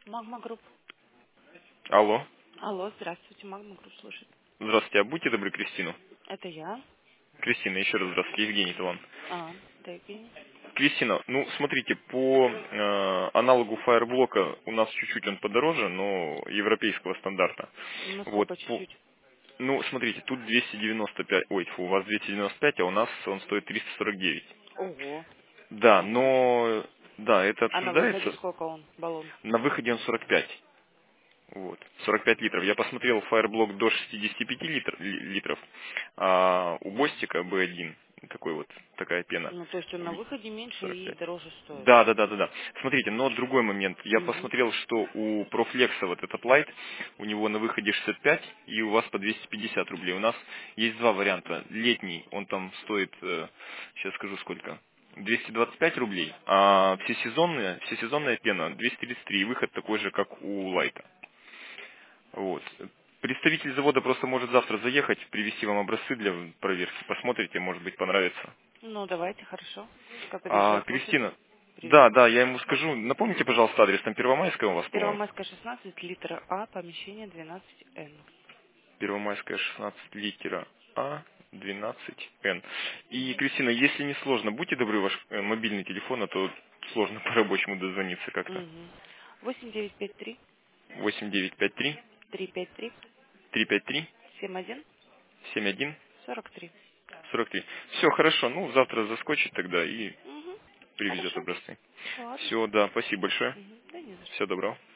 Магма Групп. Алло. Алло, здравствуйте, Магма Групп слушает. Здравствуйте, а будьте добры, Кристину. Это я. Кристина, еще раз здравствуйте, Евгений Талан. Да, Евгений. Кристина, ну, смотрите, по аналогу Fireблока у нас чуть-чуть он подороже, но европейского стандарта. Вот, Насколько по, чуть-чуть? ну, смотрите, тут 295, ой, фу, у вас 295, а у нас он стоит 349. Ого. Да, но, да, это А на выходе обсуждается. сколько он, баллон? На выходе он 45. Вот, 45 литров. Я посмотрел Fireblok до 65 литров, а у Бостика B1 такой вот, такая пена. Ну, то есть он на выходе меньше и 45. дороже стоит. Да. Смотрите, но другой момент. Я Угу. посмотрел, что у Профлекса вот этот лайт, у него на выходе 65 и у вас по 250 рублей. У нас есть два варианта. Летний, он там стоит, сейчас скажу сколько, 225 рублей, а всесезонная пена 233, и выход такой же, как у лайта. Вот. Представитель завода просто может завтра заехать, привезти вам образцы для проверки. Посмотрите, может быть, понравится. Ну, давайте, хорошо. Как А, подъезжает в офис, Кристина, привезу. да, я ему скажу. Напомните, пожалуйста, адрес. Там Первомайская у вас, по-моему. Первомайская, 16, литра А, помещение 12Н. Первомайская, 16, литера А, 12Н. И, Кристина, если не сложно, будьте добры, ваш мобильный телефон, а то сложно по-рабочему дозвониться как-то. Угу. 8953 8953 353 353 71 71 43. 43. Все, хорошо. Ну, завтра заскочит тогда и Угу. привезет Хорошо. образцы. Ладно. Все, да, спасибо большое. Угу. Да не за что. Всего доброго.